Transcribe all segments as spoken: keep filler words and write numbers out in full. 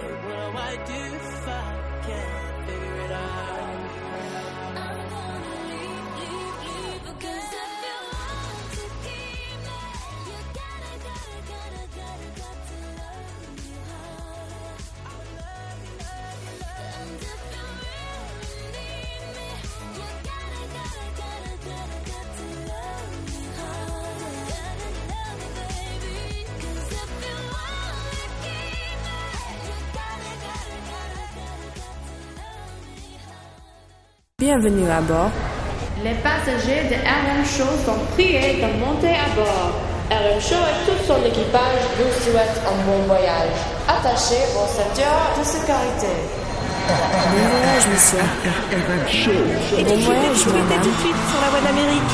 what do I do if I can't figure it out? I'm gonna leave, leave, leave, because if you want to keep me, you gotta, gotta, gotta, gotta, got to love me harder. I love you, love you, love you. And if you really need me, you gotta, gotta, gotta, gotta, got to love me harder. Gotta love me, baby, because if you want to keep me, you gotta, gotta, gotta, gotta, got to love me harder. Bienvenue à bord. Les passagers de R M Show sont priés de monter à bord. R M Show et tout son équipage vous souhaitent un bon voyage. Attachez vos ceintures de sécurité. Bon voyage, monsieur. Bon voyage, madame. Tout de suite sur la voie d'Amérique.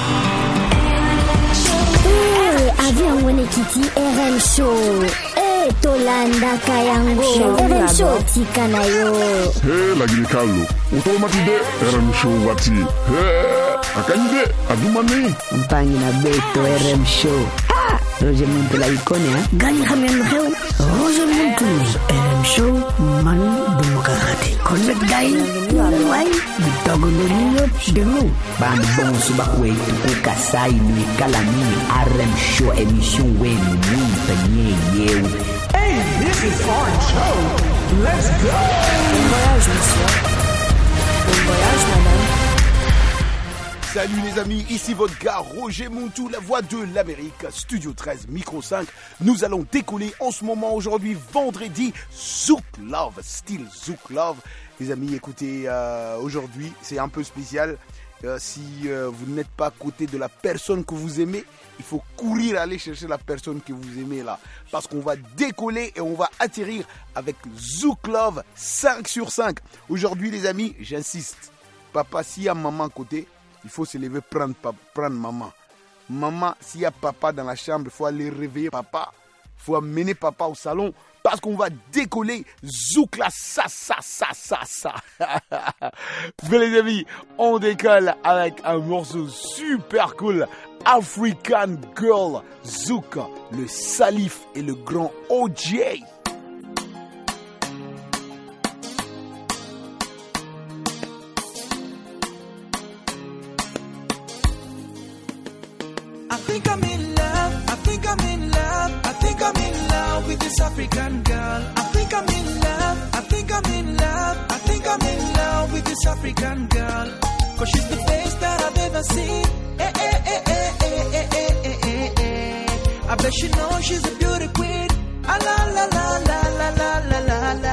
Eh, avion Wenekiti R M Show. Eh, Tolanda Kayango. R M Show tikanayo. He lagi kallo. Utomatide R M Show wati. He akanyide adumani. Mpangi na beto R M Show. Ah, Roger Muntu la ikone ha. Gani khamem kheu. Roger Muntu R M Show man demokrati. Connect dai. Wai bitogo ndonyo denu. Band bon subakwe ukasai ni kalami R M Show emission wenu mwintanye yeu. Hey, this is R M Show. Let's go. Bon voyage, monsieur. Bon voyage, madame. Salut les amis, ici votre gars Roger Montou, la voix de l'Amérique, Studio treize, Micro cinq. Nous allons décoller en ce moment aujourd'hui, vendredi, Zouk Love, style Zouk Love. Les amis, écoutez, euh, aujourd'hui, c'est un peu spécial. Euh, si euh, vous n'êtes pas à côté de la personne que vous aimez, il faut courir aller chercher la personne que vous aimez là. Parce qu'on va décoller et on va atterrir avec Zouk Love cinq sur cinq. Aujourd'hui les amis, j'insiste, papa, s'il y a maman à côté, il faut se lever prendre, prendre maman. Maman, s'il y a papa dans la chambre, il faut aller réveiller papa. Il faut amener papa au salon parce qu'on va décoller Zouk là, ça, ça, ça, ça, ça. Mais les amis, on décolle avec un morceau super cool. African Girl Zouk, le Salif et le grand O J. I think I'm in love, I think I'm in love, I think I'm in love with this African girl. I think I'm in love, I think I'm in love, I think I'm in love with this African girl. Cause she's the best that I've ever seen. Eh, eh, eh, eh, eh, eh, eh, eh, eh, eh. I bet she knows she's a beauty queen. Ah, la, la, la, la, la, la, la, la, la.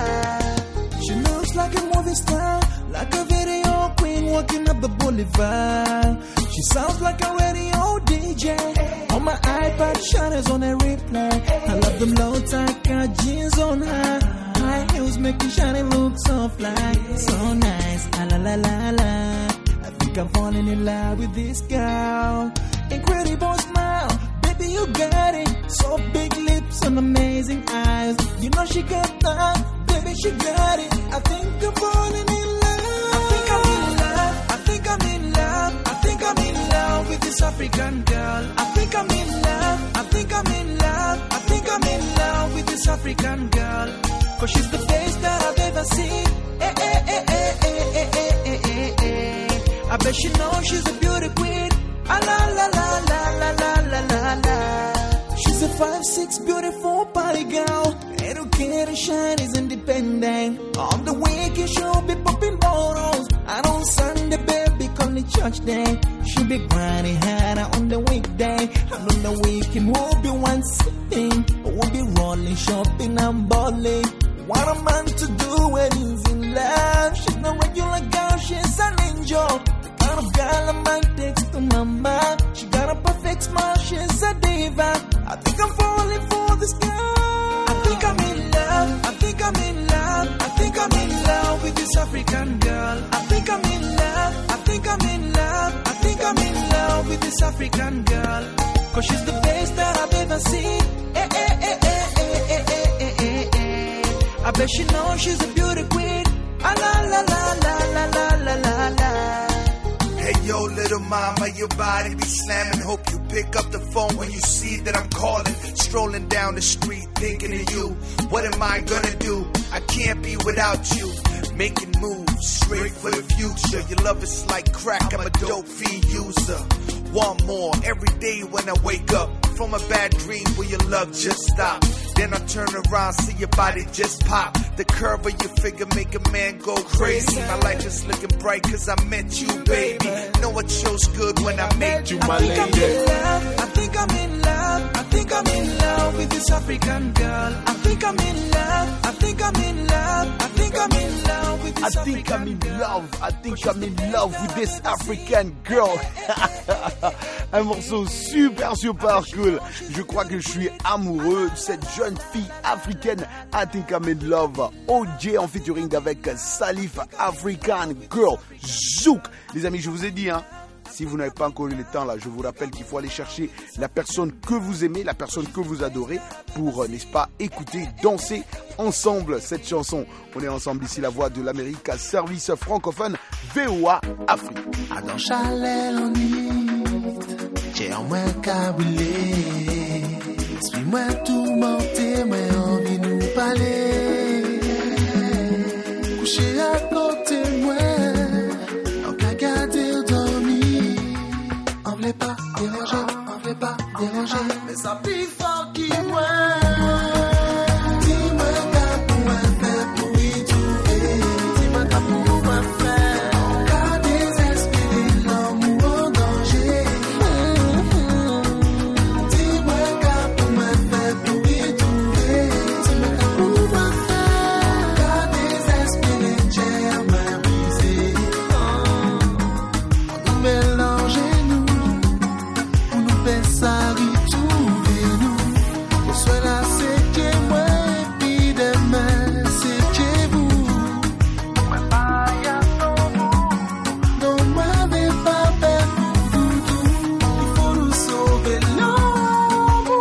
She looks like a movie star, like a video queen walking up the boulevard. She sounds like a radio D J. On my iPad, shadows on a replay. I love them low tight got jeans on her. High heels making shiny look so fly. So nice, ah, la la la la. I think I'm falling in love with this girl. Incredible smile, baby you got it. So big lips and amazing eyes. You know she got that, baby she got it. I think I'm falling in love. I think I'm in love. I think I'm in love. I think I'm in love with this African girl. I think I'm in love. I think I'm in love. I think I'm in love with this African girl. Cause she's the best that I've ever seen. Eh, eh, eh, eh, eh, eh, eh, eh, eh, eh. I bet she knows she's a beauty queen. Ah, la, la, la, la, la, la, la, la, la. She's a five six beautiful party girl. Educated, shine, is independent. On the weekend she'll be popping bottles. And on Sunday, baby, come to church day. She'll be grinding harder on the weekday. And on the weekend, we'll be one sitting. We'll be rolling, shopping and balling. What a man to do when he's in love. She's no regular girl, she's an angel. The kind of girl a man takes to mama. She got a perfect smile, she's a diva. I think I'm falling for this girl. I think I'm in love, I think I'm in love, I think I'm in love with this African girl. I think I'm in love, I think I'm in love, I think I'm in love with this African girl. Cause she's the best that I've ever seen. Eh, eh, eh, eh, eh, eh, eh, eh, eh, eh. I bet she knows she's a beauty queen. Ah, la, la, la, la, la, la, la, la, la. Hey yo, little mama, your body be slamming. Hope you pick up the phone when you see that I'm calling. Strolling down the street, thinking of you. What am I gonna do? I can't be without you. Making moves, straight for the future. Your love is like crack, I'm a dope fiend user. Want more every day when I wake up from a bad dream where your love just stopped. Then I turn around, see your body just pop. The curve of your figure make a man go crazy. My life is looking bright cause I met you, baby. Know it shows good when I met you, my I think lady. I'm in love, I think I'm in love, I think I'm in love with this African girl. I think I'm in love, I think I'm in love, I think I'm in love with I this think I'm in African girl. love, I think I'm in love with this African girl. Un morceau super super cool. Je crois que je suis amoureux de cette jeune fille africaine. I think I'm in love. O J en featuring avec Salif, African Girl. Zouk. Les amis, je vous ai dit, hein. Si vous n'avez pas encore eu le temps là, je vous rappelle qu'il faut aller chercher la personne que vous aimez, la personne que vous adorez pour, euh, n'est-ce pas, écouter, danser ensemble cette chanson. On est ensemble ici, la voix de l'Amérique, service francophone, V O A Afrique. Dans chalet l'ennui, j'ai en moins caboulé. Suis-moi tout monté, moi envie nous parler. Couché à côté moi, en qu'à garder dormi. On voulait pas déranger, on voulait pas déranger. Mais ça plus fort qui moi. Dis-moi qu'à pour moi faire pour y trouver. Dis-moi qu'à pour moi faire. Qu'à désespérer l'amour en danger. Dis-moi qu'à pour moi faire pour y trouver. Dis-moi qu'à pour moi faire. Qu'à désespérer j'ai ma brisée. On nous mélange nous. On nous fait ça retrouver-nous. On soit là, c'est que moi, et puis demain, c'est que vous. Moi, pas y a ton bout. Non, moi, mais pas faire pour tout. Il faut nous sauver l'amour.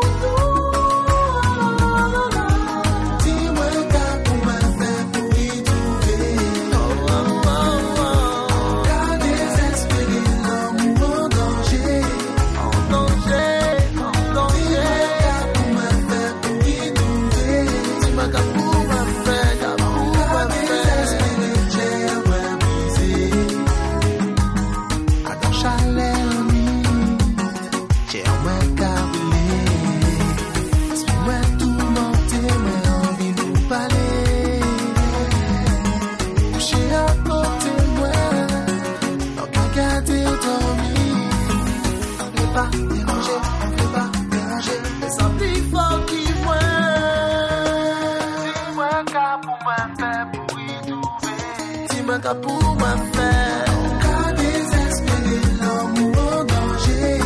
Dis-moi qu'à pour moi faire pour y trouver. Oh, oh, oh, oh. Qu'à désespérer l'amour en danger. En danger, en danger. Dis-moi qu'à pour moi faire pour y trouver. Dis-moi qu'à pour moi faire, qu'à pour moi faire. J'ai moi brisé. À dans chalet l'ennui, j'ai en moi caboulé. Suis-moi tout monté, moi envie nous parler. Couché à côté moi, en qu'à garder dormi. On voulait pas déranger, on voulait pas déranger. Mais ça plus fort qui moi. Dis-moi qu'à pour moi faire pour y trouver. Dis-moi qu'à pour moi faire. Qu'à désespérer l'amour en danger.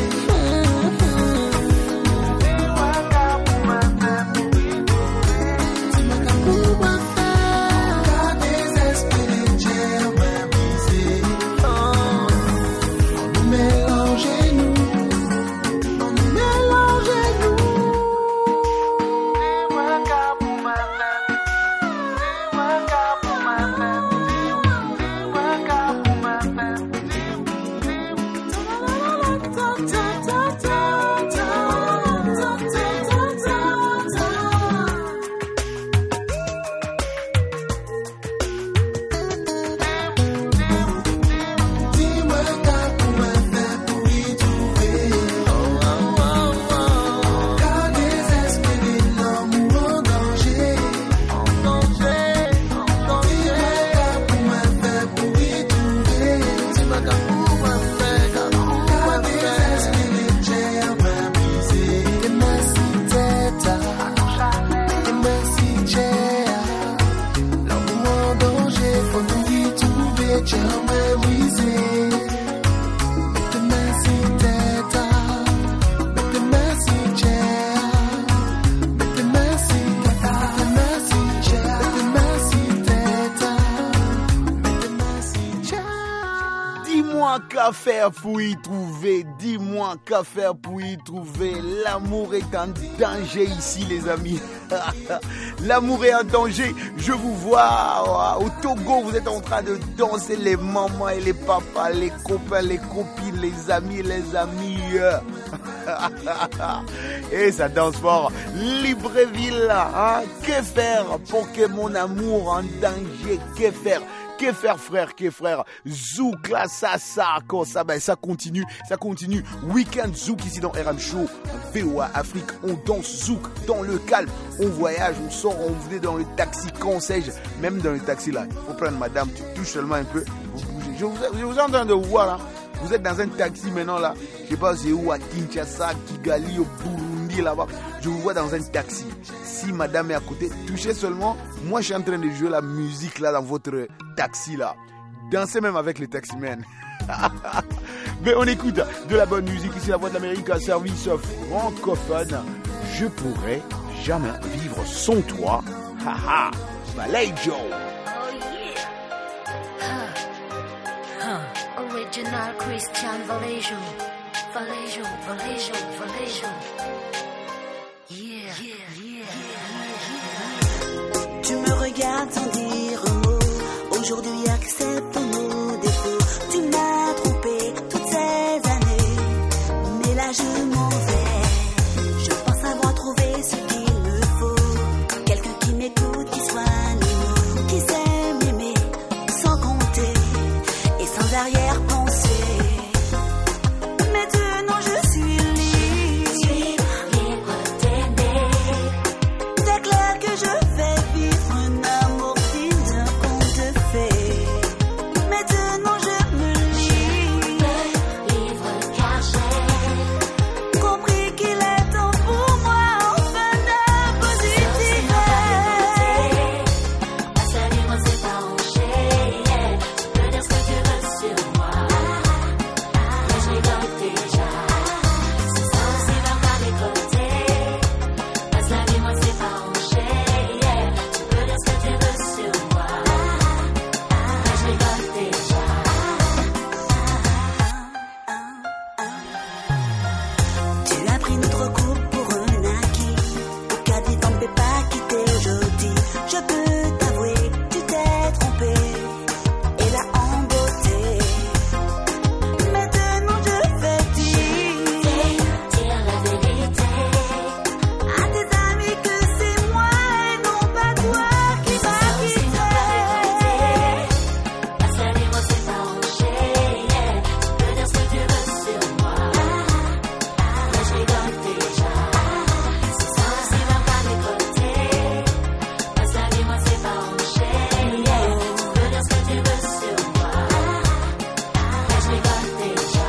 Dis-moi qu'à pour moi faire pour y trouver. Dis-moi qu'à pour moi faire. Qu'à désespérer j'ai moi brisé. On nous mélange nous. On nous mélange Qu'à faire pour y trouver? Dis-moi, qu'à faire pour y trouver? L'amour est en danger ici, les amis. L'amour est en danger. Je vous vois au Togo, vous êtes en train de danser, les mamans et les papas, les copains, les copines, les amis, les amis. Et ça danse fort. Libreville, hein? Que faire pour que mon amour en danger? Que faire? Que faire, frère, que frère? Zouk, là, ça, ça, quand ça, ben, ça continue, ça continue. Week-end Zouk ici dans R M Show, V O A Afrique, on danse Zouk dans le calme. On voyage, on sort, on venait dans le taxi, quand sais-je, même dans le taxi là. Il faut prendre madame, tu touches seulement un peu, vous bougez. Je vous, je vous en train de voir là. Vous êtes dans un taxi maintenant là. Je sais pas c'est où, à Kinshasa, Kigali, au Burundi là-bas. Je vous vois dans un taxi. Si madame est à côté, touchez seulement. Moi, je suis en train de jouer la musique là dans votre taxi là. Dansez même avec les taximens. Mais on écoute de la bonne musique ici, la Voix de l'Amérique, un service francophone. Je pourrais jamais vivre sans toi. Haha, Vallejo. Original Christian Vallejo, Vallejo, Vallejo, Vallejo. Yeah, yeah, yeah. Tu me regardes sans dire un mot. Aujourd'hui, accepte nos défauts. Tu m'as trompé toutes ces années, mais là je m'en vais. Je pense avoir trouvé ce qu'il me faut. Quelqu'un qui m'écoute, qui soit animaux, qui sait m'aimer sans compter et sans arrière-pensée. Maintenant je suis libre, libre d'aimer. C'est clair que je vais vivre un amour digne d'un conte de fées. Maintenant je me livre, libre car j'ai compris qu'il est temps pour moi enfin de positiver. Passer moi c'est pas rocher. Tu peux dire ce que tu veux sur moi, mais je rigole déjà. C'est ça aussi va pas décoter. Passer moi c'est pas rocher. Tu peux dire ce que tu veux sur moi, mais je rigole déjà. Tu as pris notre couple pour un acquis. Au cas d'y tomber pas quitter aujourd'hui. Je peux t'avouer, tu t'es trompé. Et là en beauté. Maintenant je vais dire, Dire la vérité. à tes amis que c'est moi et non pas toi qui m'as quitté. Passer moi c'est pas rocher. Tu peux dire ce que tu veux sur moi, mais je rigole déjà. C'est ça aussi va pas décoter. Passer moi c'est pas rocher. Tu peux dire ce que tu veux sur moi, mais je rigole déjà.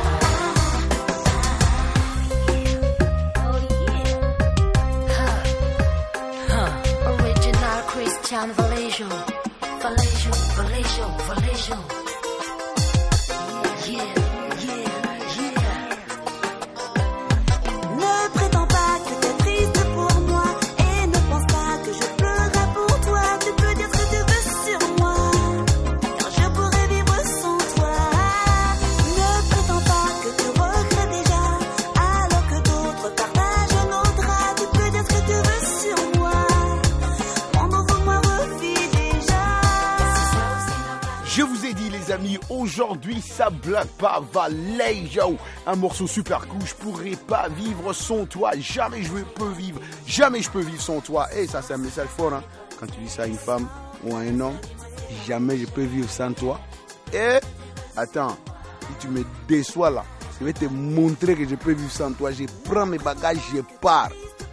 Original Christian Vallejo, Vallejo, Vallejo, Vallejo. Yeah, yeah, yeah. Ne prétends pas que t'es triste pour moi et ne pense pas que je pleurerai pour toi. Tu peux dire ce que tu veux sur moi, car je pourrais vivre sans toi. Ne prétends pas que tu regrettes déjà, alors que d'autres partagent nos draps. Tu peux dire ce que tu veux sur moi, mon ouvre-moi refit déjà. Je vous ai dit les amis, aujourd'hui ça blague pas, Vallejo, un morceau super cool, je pourrais pas vivre sans toi, jamais je peux vivre, jamais je peux vivre sans toi. Et ça c'est un message fort hein, quand tu dis ça à une femme ou à un homme, jamais je peux vivre sans toi. Et attends, si tu me déçois là, je vais te montrer que je peux vivre sans toi, je prends mes bagages, je pars.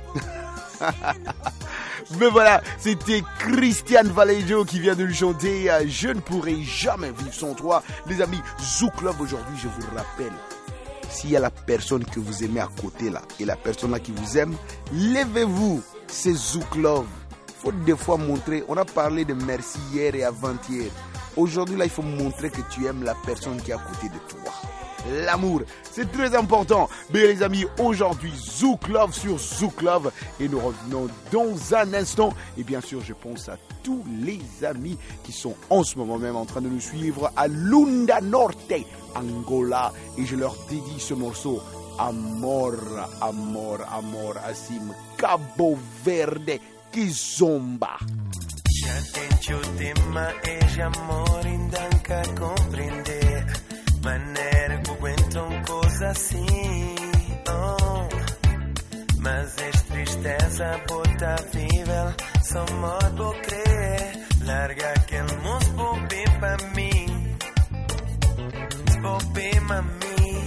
Mais voilà, c'était Christian Vallejo qui vient de lui chanter euh, Je ne pourrai jamais vivre sans toi. Les amis, Zouk Love aujourd'hui, je vous rappelle, s'il y a la personne que vous aimez à côté là, et la personne là qui vous aime, levez-vous, c'est Zouk Love. Il faut des fois montrer, on a parlé de merci hier et avant-hier. Aujourd'hui là, il faut montrer que tu aimes la personne qui est à côté de toi. l'amour. C'est très important. Mais les amis, aujourd'hui, Zouk Love sur Zouk Love. Et nous revenons dans un instant. Et bien sûr, je pense à tous les amis qui sont en ce moment même en train de nous suivre à Lunda Norte, Angola. Et je leur dédie ce morceau. Amor, amor, amor, Assim, Cabo Verde, Kizomba. Já tente o tema e de amor ainda nunca compreender. Maneira que aguentam coisa assim, oh. Mas es tristeza bota viva, só modo crer. Larga aquele monstro bem pra mim, bem pra mim.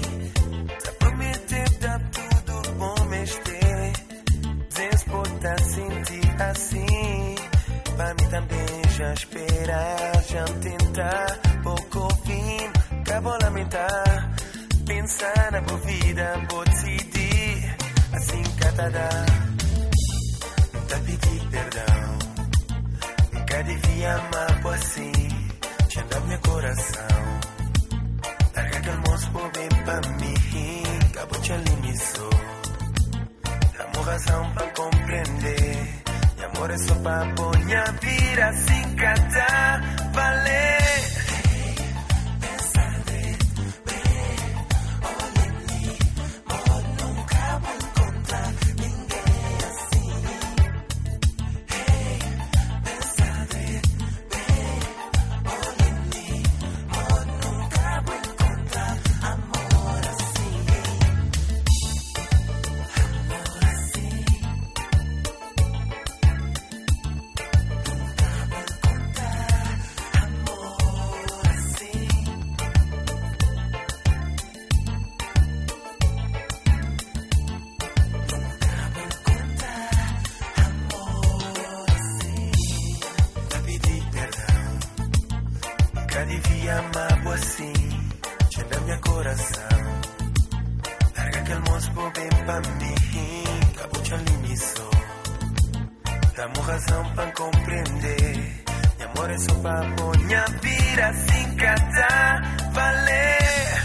Tudo bom mexer, desportar, sentir assim. Pra mim também já esperar, já tentar. Pouco fim, acabou lamentar. Pensar na boa vida, vou decidir. Assim catada, tá pedir perdão. Nunca devia amar assim. Tinha dado meu coração. Larga aquele monstro bem pra mim. Acabou te limitou. Dá-me razão pra compreender. E amor é só pra pôr minha vida assim catar, valer. Devia amar assim, tinha da minha coração. Larga aquele monstro bem pra mim, acabou te limitou. Dá-me razão pra compreender. E amor é só pra pôr minha vida assim catar, valer.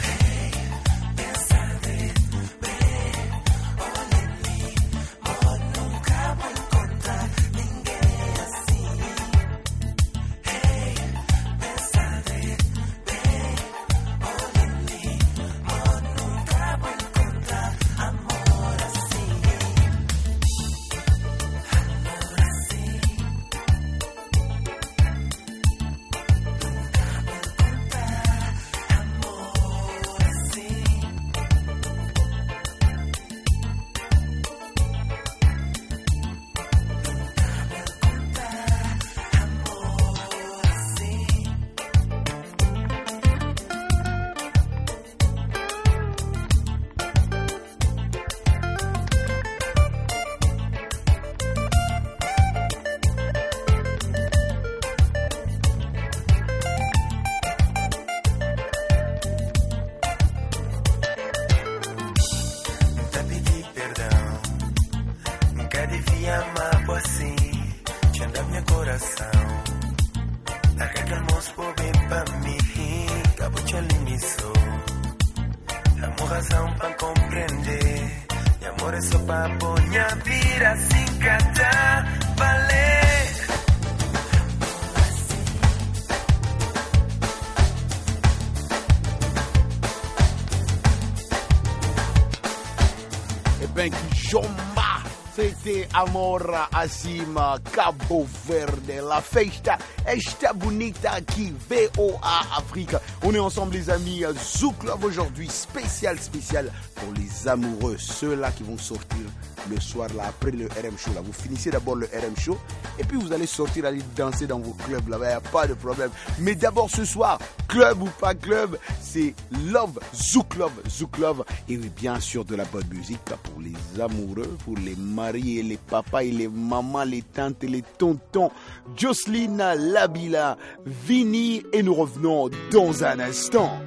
C'était Amor Assim, Cabo Verde, la festa esta bonita aqui, V O A Afrique. On est ensemble les amis, Zouk Love aujourd'hui, spécial, spécial pour les amoureux, ceux-là qui vont sortir le soir là, après le R M Show là. Vous finissez d'abord le R M Show et puis vous allez sortir, aller danser dans vos clubs là-bas, il n'y a pas de problème. Mais d'abord ce soir, club ou pas club, c'est Love, Zouk Love, Zouk Love. Et oui, bien sûr de la bonne musique pour les amoureux, pour les mariés, les papas et les mamans, les tantes et les tontons. Jocelyne, Labila, Vini, et nous revenons dans un instant.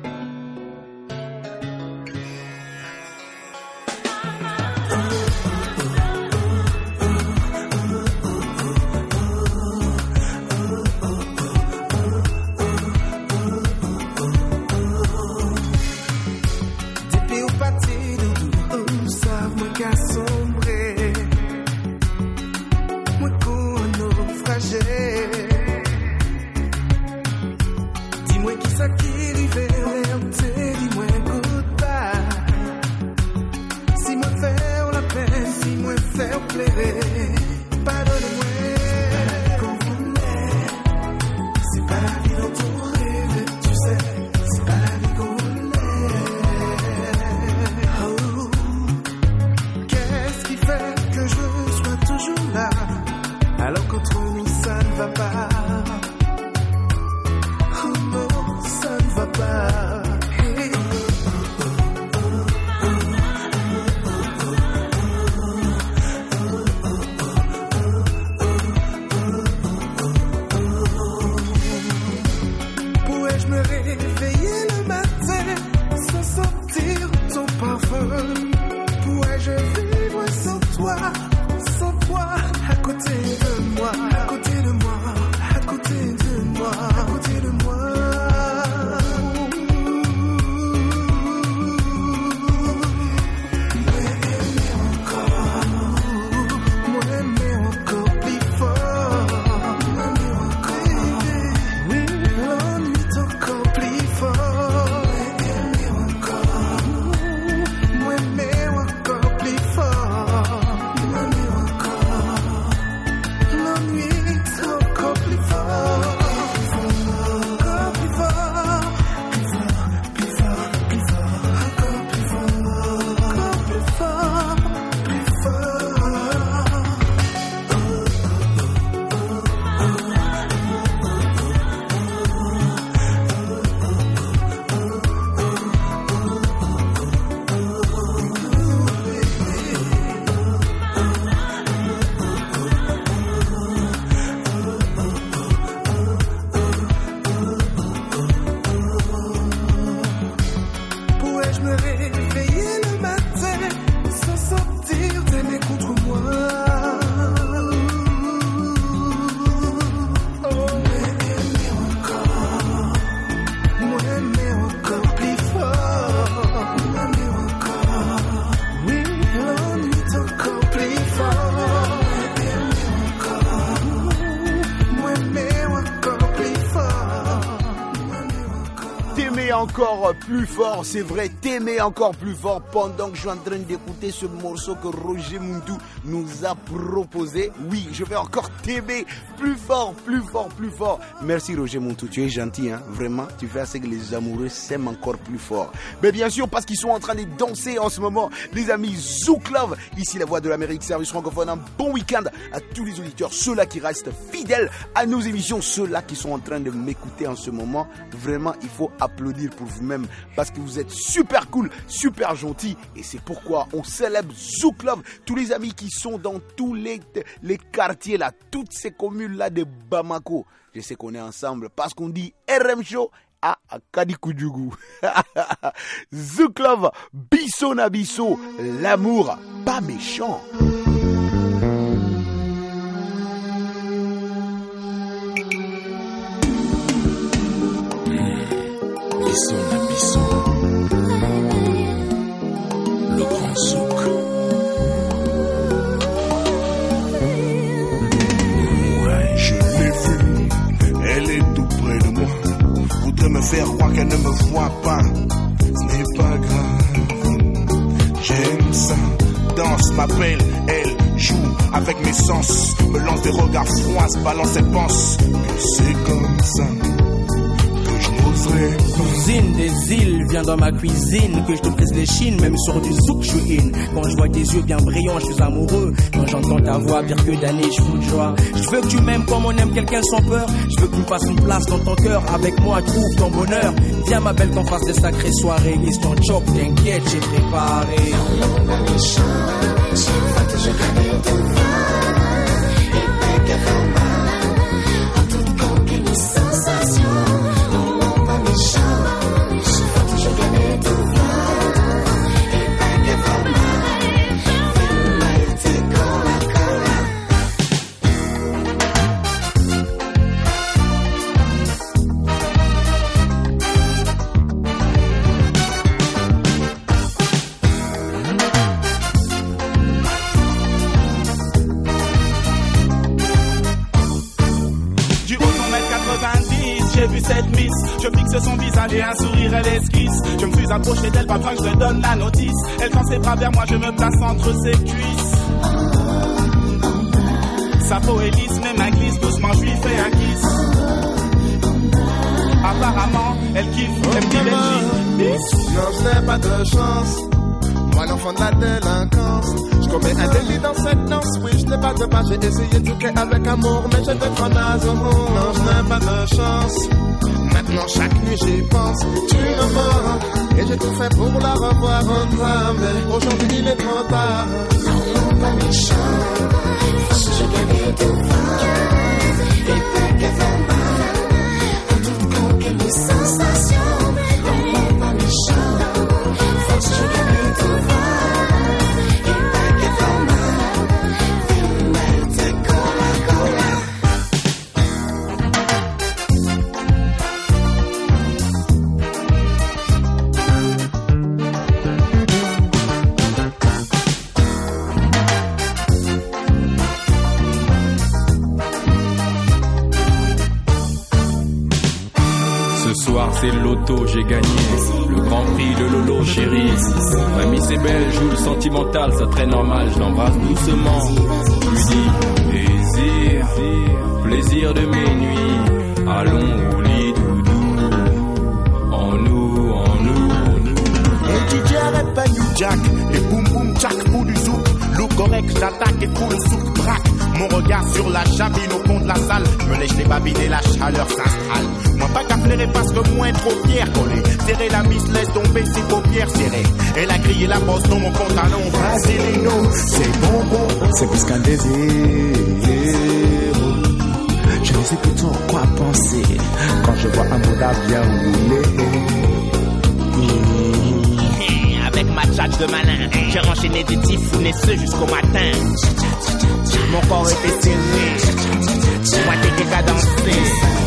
va pas. Oh non, ça ne va pas. Hey. Pourrais-je me réveiller le matin sans sentir ton parfum? Pourrais-je vivre sans toi, sans toi, à côté de moi, à côté de moi, à côté de moi, à côté de moi. M'aimer encore, m'aimer encore plus fort, m'aimer encore, oui, l'ennui encore plus fort, m'aimer encore, m'aimer encore plus fort, m'aimer encore, l'ennui encore plus fort, encore plus fort, plus fort, plus fort, plus fort, encore plus fort, encore plus fort, plus fort. Pourrais-je me réveiller le matin sans sentir t'aimer contre moi? Oh, m'aimer encore, m'aimer encore plus fort, m'aimer encore, oui, l'ennui encore plus fort, m'aimer encore, m'aimer encore plus fort, m'aimer encore. T'aimer encore plus fort, c'est vrai, t'aimer encore plus fort pendant que je suis en train d'écouter ce morceau que Roger Muntu nous a proposé. Oui, je vais encore t'aimer plus fort, plus fort, plus fort. Merci Roger Muntu, tu es gentil, hein, vraiment, tu fais à ce que les amoureux s'aiment encore plus fort. Mais bien sûr, parce qu'ils sont en train de danser en ce moment, les amis Zouk Love, ici la voix de l'Amérique, service francophone, un bon week-end à tous les auditeurs, ceux-là qui restent fidèles à nos émissions, ceux-là qui sont en train de m'écouter en ce moment. Vraiment, il faut applaudir pour vous-même parce que vous êtes super cool, super gentil et c'est pourquoi on célèbre Zouk Love. Tous les amis qui sont dans tous les, les quartiers là, toutes ces communes là de Bamako, je sais qu'on est ensemble parce qu'on dit R M Show à Kadikoudjougou. Zouk Love, bisso na bisso, l'amour pas méchant. Bisso na bisso, le grand souk. Ouais, je l'ai vue, elle est tout près de moi. Voudrait me faire croire qu'elle ne me voit pas. Ce n'est pas grave, j'aime ça. Danse, m'appelle, elle joue avec mes sens. Me lance des regards froids, se balance et pense que c'est comme ça. Cousine des îles, viens dans ma cuisine, que je te brise les chines, même sur du zouk, je suis in. Quand je vois tes yeux bien brillants, je suis amoureux. Quand j'entends ta voix, pire que d'années, je fous de joie. Je veux que tu m'aimes comme on aime quelqu'un sans peur. Je veux que tu me fasses une place dans ton cœur. Avec moi, trouve ton bonheur. Viens ma belle qu'on fasse des sacrées soirées. Question choc, t'inquiète, j'ai préparé. Dans le monde méchant, je vois toujours aller devant. Et pas qu'à faire mal, en toute compagnie sensation. J'ai vu cette miss, je fixe son visage et un sourire elle esquisse. Je me suis approché d'elle, pas besoin que je donne la notice. Elle tend ses bras vers moi, je me place entre ses cuisses. Sa peau est lisse, mes mains glissent, doucement je lui fais un kiss. Apparemment, elle kiffe, elle me dit Benji. Non, je n'ai pas de chance. moi l'enfant de la délinquance. Je commets un délit dans cette danse, oui, je n'ai pas de pas, j'ai essayé de créer avec amour, mais j'ai des trop naze au monde. Non, je n'ai pas de chance. Maintenant chaque nuit j'y pense, tu me manques. Et j'ai tout fait pour la revoir en toi, mais aujourd'hui il est trop tard. Non, pas méchant, force je gagne devant. Et pas qu'à faire mal, en toute conquête de sensations. Non, pas méchant, force je gagne devant. C'est le loto, j'ai gagné le grand prix de Lolo, chérie. Mamie c'est belle, joue le sentimental, ça très normal, je l'embrasse doucement. Lui dis, désir, plaisir de mes nuits, allons au lit doudou, en nous, en nous. Et D J arrête pas New Jack, et boum boum tchac pour du zouk. Look correct, j'attaque et pour le souk braque. Mon regard sur la cabine au fond de la salle, je me lèche les babines et la chaleur s'installe. Moi pas qu'à flairer parce que moins trop fier collé. Serrer la mise, laisse tomber ses paupières serrées. Elle a grillé la bosse dans mon pantalon. Vaseline, c'est bon bon, c'est plus qu'un désir. Je ne sais plus trop quoi penser quand je vois un Bouddha bien roulé. Avec ma tchatch de malin, j'ai enchaîné des typhons et ce jusqu'au matin. Mon corps était serré, moi t'es qu'à danser.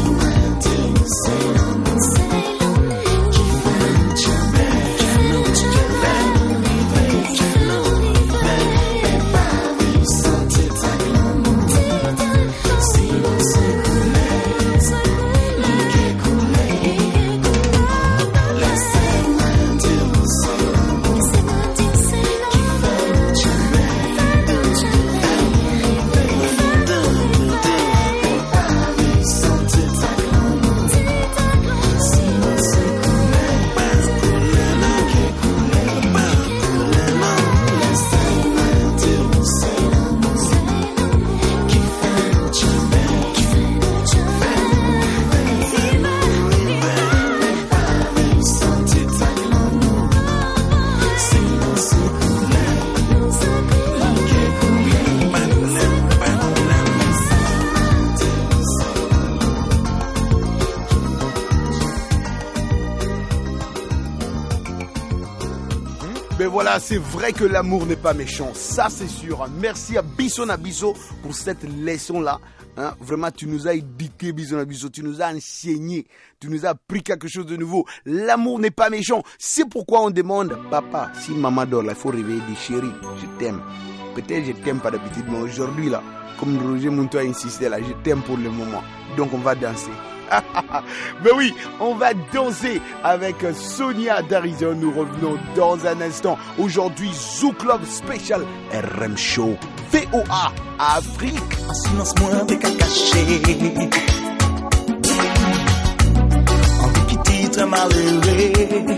Voilà, c'est vrai que l'amour n'est pas méchant, ça c'est sûr. Merci à Bisson Abisso pour cette leçon-là. Hein, vraiment, tu nous as éduqué, Bisson Abisso, tu nous as enseigné, tu nous as appris quelque chose de nouveau. L'amour n'est pas méchant, c'est pourquoi on demande, papa, si maman dort, là, il faut réveiller, des chéris, je t'aime. Peut-être je t'aime pas d'habitude, mais aujourd'hui, là, comme Roger Munto a insisté, là, je t'aime pour le moment. Donc on va danser. Mais oui, on va danser avec Sonia d'Arizona. Nous revenons dans un instant. Aujourd'hui, Zouk Love Special R M Show V O A Afrique. En silence, moi, avec un cachet. En petit titre malheureux.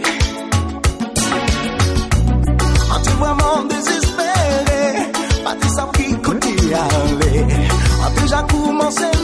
En te vraiment désespéré. Pas de savoir qui côté aller. En déjà commencé